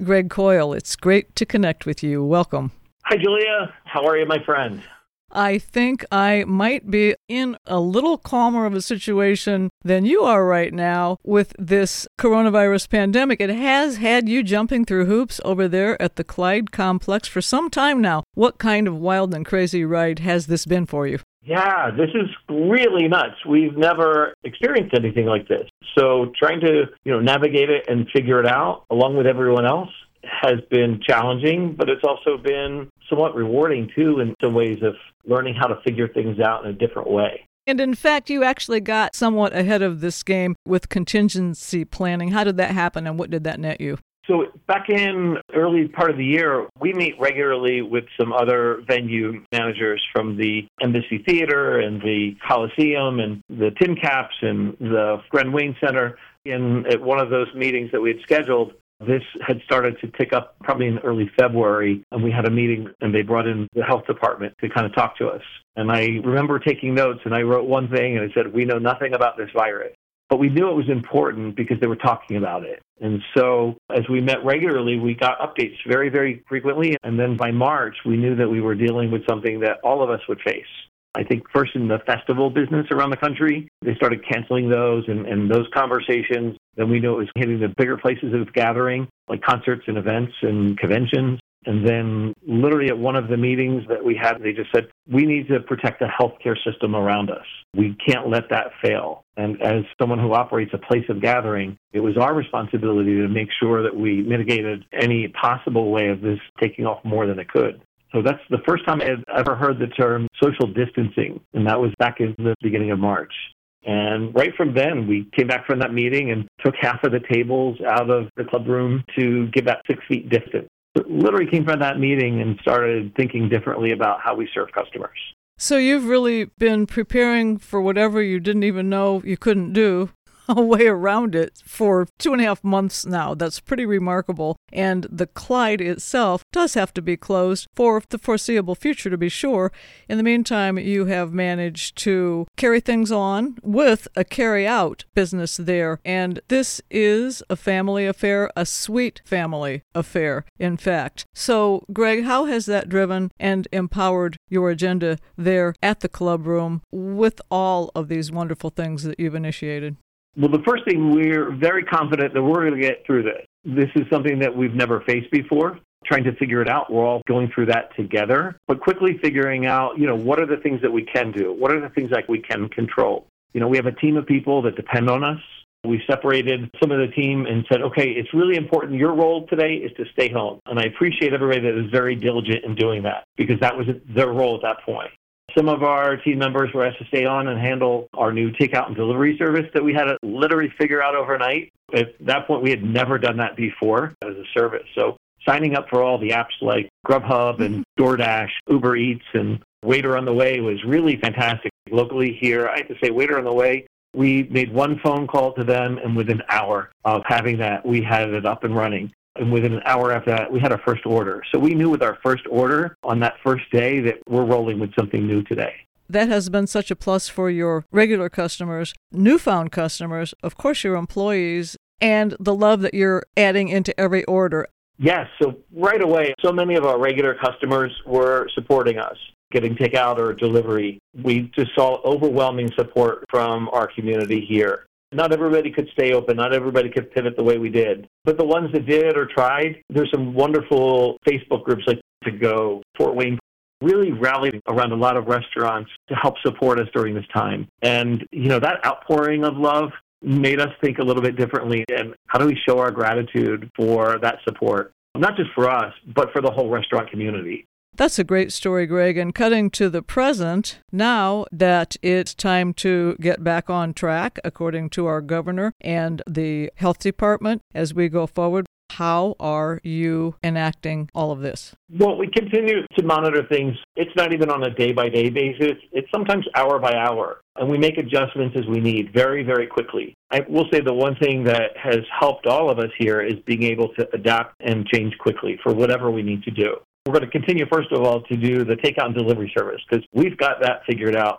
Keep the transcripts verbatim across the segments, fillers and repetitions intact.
Greg Coyle, it's great to connect with you. Welcome. Hi, Julia. How are you, my friend? I think I might be in a little calmer of a situation than you are right now with this coronavirus pandemic. It has had you jumping through hoops over there at the Clyde Complex for some time now. What kind of wild and crazy ride has this been for you? Yeah, this is really nuts. We've never experienced anything like this. So trying to, you know, navigate it and figure it out along with everyone else has been challenging, but it's also been somewhat rewarding, too, in some ways of learning how to figure things out in a different way. And in fact, you actually got somewhat ahead of this game with contingency planning. How did that happen, and what did that net you? So back in early part of the year, we meet regularly with some other venue managers from the Embassy Theater and the Coliseum and the Tin Caps and the Gren Wayne Center. And at one of those meetings that we had scheduled, this had started to tick up probably in early February, and we had a meeting, and they brought in the health department to kind of talk to us. And I remember taking notes, and I wrote one thing, and I said, we know nothing about this virus. But we knew it was important because they were talking about it. And so as we met regularly, we got updates very, very frequently. And then by March, we knew that we were dealing with something that all of us would face. I think first in the festival business around the country, they started canceling those and, and those conversations. Then we knew it was hitting the bigger places of gathering, like concerts and events and conventions. And then literally at one of the meetings that we had, they just said, we need to protect the healthcare system around us. We can't let that fail. And as someone who operates a place of gathering, it was our responsibility to make sure that we mitigated any possible way of this taking off more than it could. So that's the first time I had ever heard the term social distancing, and that was back in the beginning of March. And right from then, we came back from that meeting and took half of the tables out of the club room to give that six feet distance. It literally came from that meeting and started thinking differently about how we serve customers. So you've really been preparing for whatever you didn't even know you couldn't do, a way around it for two and a half months now. That's pretty remarkable. And the Clyde itself does have to be closed for the foreseeable future, to be sure. In the meantime, you have managed to carry things on with a carry-out business there. And this is a family affair, a sweet family affair, in fact. So, Greg, how has that driven and empowered your agenda there at the club room with all of these wonderful things that you've initiated? Well, the first thing, we're very confident that we're going to get through this. This is something that we've never faced before. Trying to figure it out, we're all going through that together, but quickly figuring out, you know, what are the things that we can do? What are the things that we can control? You know, we have a team of people that depend on us. We separated some of the team and said, okay, it's really important. Your role today is to stay home. And I appreciate everybody that was very diligent in doing that because that was their role at that point. Some of our team members were asked to stay on and handle our new takeout and delivery service that we had to literally figure out overnight. At that point, we had never done that before as a service. So signing up for all the apps like Grubhub and DoorDash, Uber Eats, and Waiter on the Way was really fantastic. Locally here, I have to say, Waiter on the Way, we made one phone call to them, and within an hour of having that, we had it up and running. And within an hour after that, we had our first order. So we knew with our first order on that first day that we're rolling with something new today. That has been such a plus for your regular customers, newfound customers, of course your employees, and the love that you're adding into every order. Yes. So right away, so many of our regular customers were supporting us, getting takeout or delivery. We just saw overwhelming support from our community here. Not everybody could stay open. Not everybody could pivot the way we did. But the ones that did or tried, there's some wonderful Facebook groups like To Go, Fort Wayne, really rallied around a lot of restaurants to help support us during this time. And, you know, that outpouring of love made us think a little bit differently. And how do we show our gratitude for that support? Not just for us, but for the whole restaurant community. That's a great story, Greg. And cutting to the present, now that it's time to get back on track, according to our governor and the health department, as we go forward, how are you enacting all of this? Well, we continue to monitor things. It's not even on a day-by-day basis. It's sometimes hour by hour. And we make adjustments as we need very, very quickly. I will say the one thing that has helped all of us here is being able to adapt and change quickly for whatever we need to do. We're going to continue, first of all, to do the takeout and delivery service because we've got that figured out.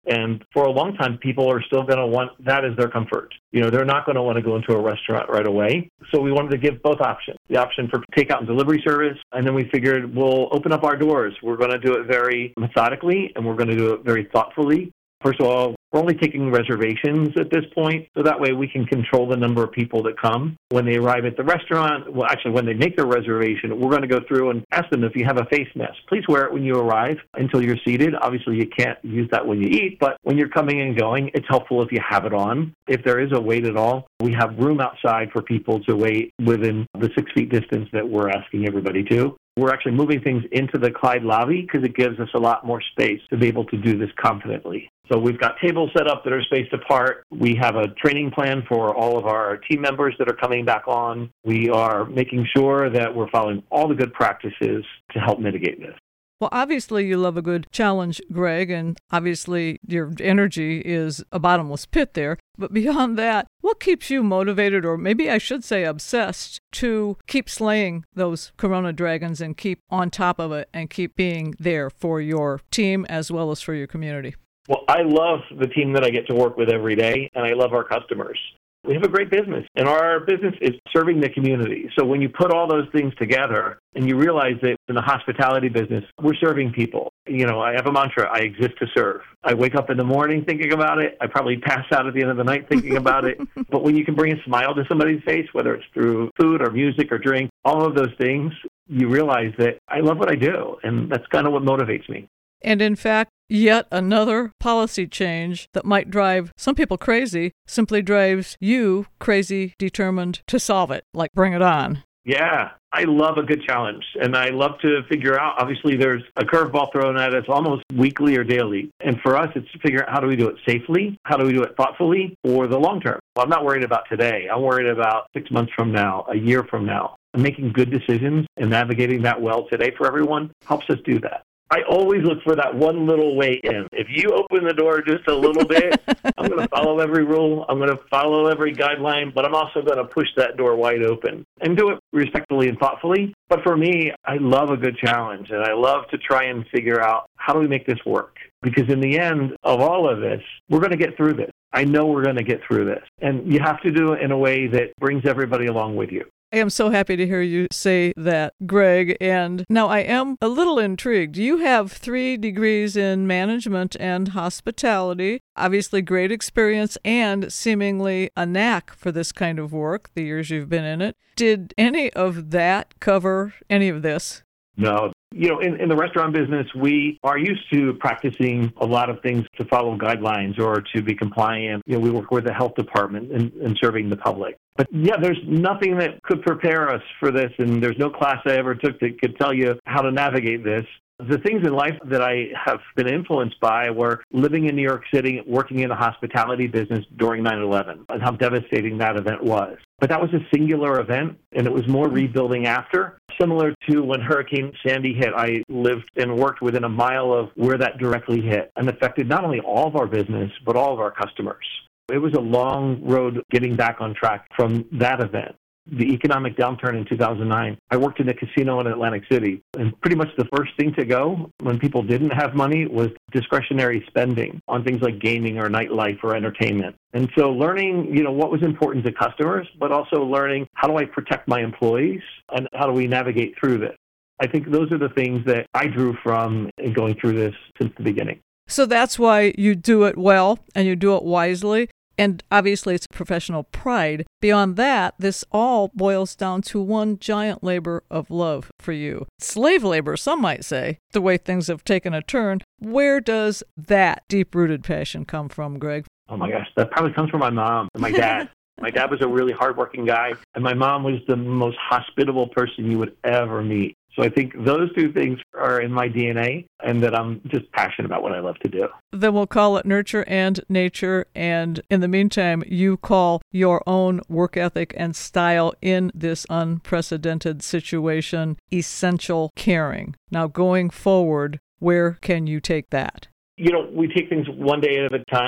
And for a long time, people are still going to want that as their comfort. You know, they're not going to want to go into a restaurant right away. So we wanted to give both options, the option for takeout and delivery service. And then we figured we'll open up our doors. We're going to do it very methodically, and we're going to do it very thoughtfully. First of all, we're only taking reservations at this point, so that way we can control the number of people that come. When they arrive at the restaurant, well, actually, when they make their reservation, we're going to go through and ask them if you have a face mask. Please wear it when you arrive until you're seated. Obviously, you can't use that when you eat, but when you're coming and going, it's helpful if you have it on. If there is a wait at all, we have room outside for people to wait within the six feet distance that we're asking everybody to. We're actually moving things into the Clyde lobby because it gives us a lot more space to be able to do this confidently. So we've got tables set up that are spaced apart. We have a training plan for all of our team members that are coming back on. We are making sure that we're following all the good practices to help mitigate this. Well, obviously you love a good challenge, Greg, and obviously your energy is a bottomless pit there. But beyond that, what keeps you motivated, or maybe I should say obsessed, to keep slaying those Corona dragons and keep on top of it and keep being there for your team as well as for your community? Well, I love the team that I get to work with every day, and I love our customers. We have a great business, and our business is serving the community. So when you put all those things together and you realize that in the hospitality business, we're serving people. You know, I have a mantra, I exist to serve. I wake up in the morning thinking about it. I probably pass out at the end of the night thinking about it. But when you can bring a smile to somebody's face, whether it's through food or music or drink, all of those things, you realize that I love what I do, and that's kind of what motivates me. And in fact, yet another policy change that might drive some people crazy simply drives you crazy, determined to solve it, like bring it on. Yeah, I love a good challenge, and I love to figure out, obviously there's a curveball thrown at us almost weekly or daily. And for us, it's to figure out how do we do it safely, how do we do it thoughtfully for the long term. Well, I'm not worried about today. I'm worried about six months from now, a year from now. And making good decisions and navigating that well today for everyone helps us do that. I always look for that one little way in. If you open the door just a little bit, I'm going to follow every rule. I'm going to follow every guideline, but I'm also going to push that door wide open and do it respectfully and thoughtfully. But for me, I love a good challenge, and I love to try and figure out how do we make this work? Because in the end of all of this, we're going to get through this. I know we're going to get through this. And you have to do it in a way that brings everybody along with you. I am so happy to hear you say that, Greg. And now I am a little intrigued. You have three degrees in management and hospitality, obviously great experience and seemingly a knack for this kind of work, the years you've been in it. Did any of that cover any of this? No. You know, in, in the restaurant business, we are used to practicing a lot of things to follow guidelines or to be compliant. You know, we work with the health department and, and serving the public. But yeah, there's nothing that could prepare us for this, and there's no class I ever took that could tell you how to navigate this. The things in life that I have been influenced by were living in New York City, working in the hospitality business during nine eleven, and how devastating that event was. But that was a singular event, and it was more rebuilding after. Similar to when Hurricane Sandy hit, I lived and worked within a mile of where that directly hit and affected not only all of our business, but all of our customers. It was a long road getting back on track from that event. The economic downturn in two thousand nine, I worked in a casino in Atlantic City, and pretty much the first thing to go when people didn't have money was discretionary spending on things like gaming or nightlife or entertainment. And so learning, you know, what was important to customers, but also learning how do I protect my employees and how do we navigate through this. I think those are the things that I drew from in going through this since the beginning. So that's why you do it well and you do it wisely. And obviously it's professional pride. Beyond that, this all boils down to one giant labor of love for you. Slave labor, some might say, the way things have taken a turn. Where does that deep-rooted passion come from, Greg? Oh my gosh, that probably comes from my mom and my dad. My dad was a really hardworking guy, and my mom was the most hospitable person you would ever meet. So I think those two things are in my D N A, and that I'm just passionate about what I love to do. Then we'll call it nurture and nature. And in the meantime, you call your own work ethic and style in this unprecedented situation essential caring. Now, going forward, where can you take that? You know, we take things one day at a time.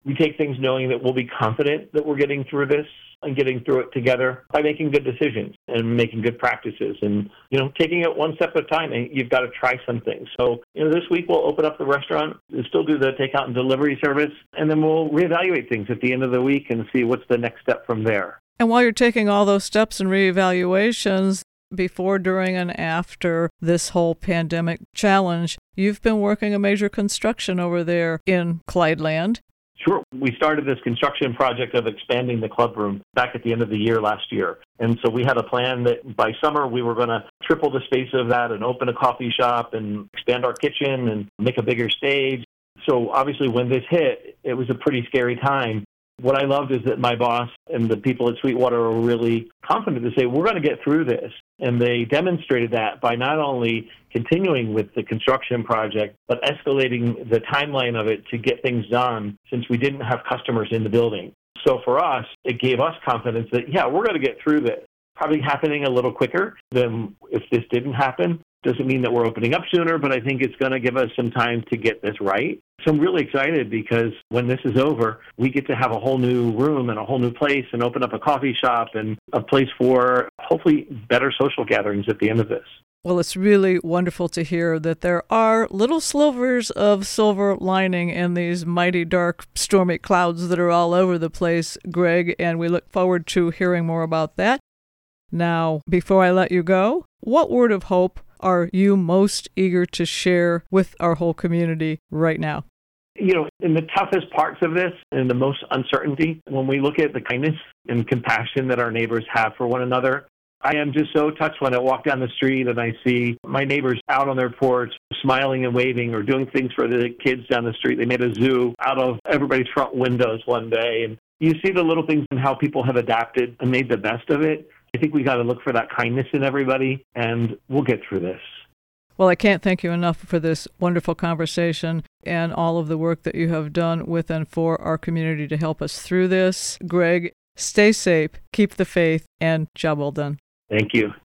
We take things knowing that we'll be confident that we're getting through this and getting through it together by making good decisions and making good practices and, you know, taking it one step at a time. And you've got to try something. So, you know, this week we'll open up the restaurant, we'll still do the takeout and delivery service, and then we'll reevaluate things at the end of the week and see what's the next step from there. And while you're taking all those steps and reevaluations, before, during, and after this whole pandemic challenge, you've been working a major construction over there in Clydeland. Sure. We started this construction project of expanding the clubroom back at the end of the year last year. And so we had a plan that by summer we were going to triple the space of that and open a coffee shop and expand our kitchen and make a bigger stage. So obviously when this hit, it was a pretty scary time. What I loved is that my boss and the people at Sweetwater were really confident to say, we're going to get through this. And they demonstrated that by not only continuing with the construction project, but escalating the timeline of it to get things done since we didn't have customers in the building. So for us, it gave us confidence that, yeah, we're going to get through this. Probably happening a little quicker than if this didn't happen. Doesn't mean that we're opening up sooner, but I think it's going to give us some time to get this right. So I'm really excited because when this is over, we get to have a whole new room and a whole new place and open up a coffee shop and a place for hopefully better social gatherings at the end of this. Well, it's really wonderful to hear that there are little slivers of silver lining in these mighty dark, stormy clouds that are all over the place, Greg, and we look forward to hearing more about that. Now, before I let you go, what word of hope are you most eager to share with our whole community right now? You know, in the toughest parts of this and the most uncertainty, when we look at the kindness and compassion that our neighbors have for one another, I am just so touched when I walk down the street and I see my neighbors out on their porch smiling and waving or doing things for the kids down the street. They made a zoo out of everybody's front windows one day. And you see the little things and how people have adapted and made the best of it. I think we got to look for that kindness in everybody, and we'll get through this. Well, I can't thank you enough for this wonderful conversation and all of the work that you have done with and for our community to help us through this. Greg, stay safe, keep the faith, and job well done. Thank you.